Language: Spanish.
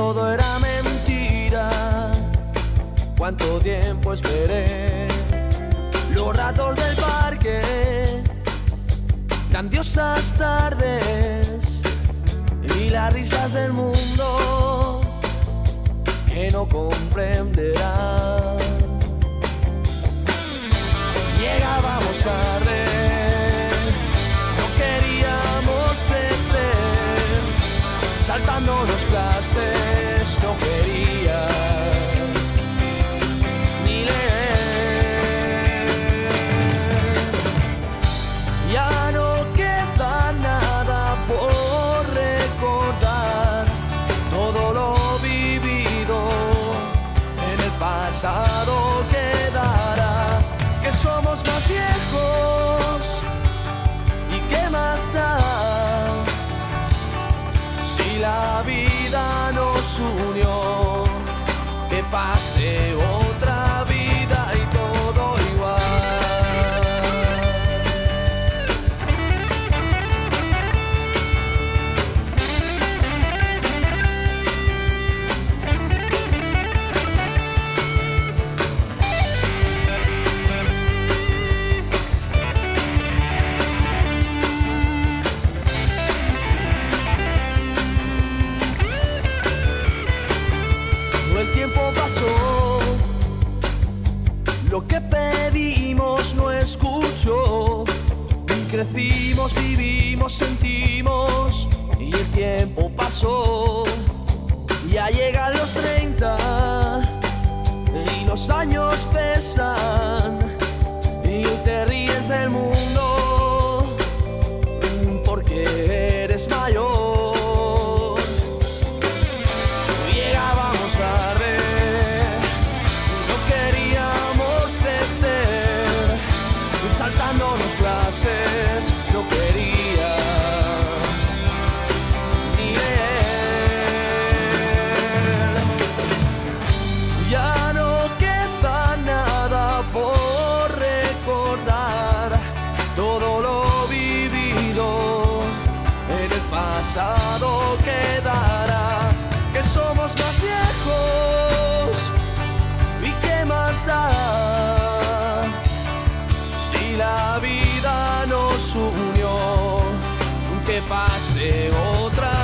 todo era mentira. Cuánto tiempo esperé, los ratos del parque, grandiosas tardes y las risas del mundo que no comprenderán. Llegábamos tarde, no queríamos crecer, saltándonos clases, no quería ni leer. Ya no queda nada por recordar, todo lo vivido en el pasado quedará. Que somos más viejos y qué más da si la vida nos unió. Que pase otra vida y todo igual. El tiempo pasó, lo que pedimos no escuchó. Y crecimos, vivimos, sentimos, y el tiempo pasó. Ya llegan los 30 y los años pesan, y hoy te ríes del mundo porque eres mayor. Saltándonos clases, no querías ni leer. Ya no queda nada por recordar, todo lo vivido en el pasado quedará. Que somos más viejos y qué más da si la vida nos unió. Que pase otra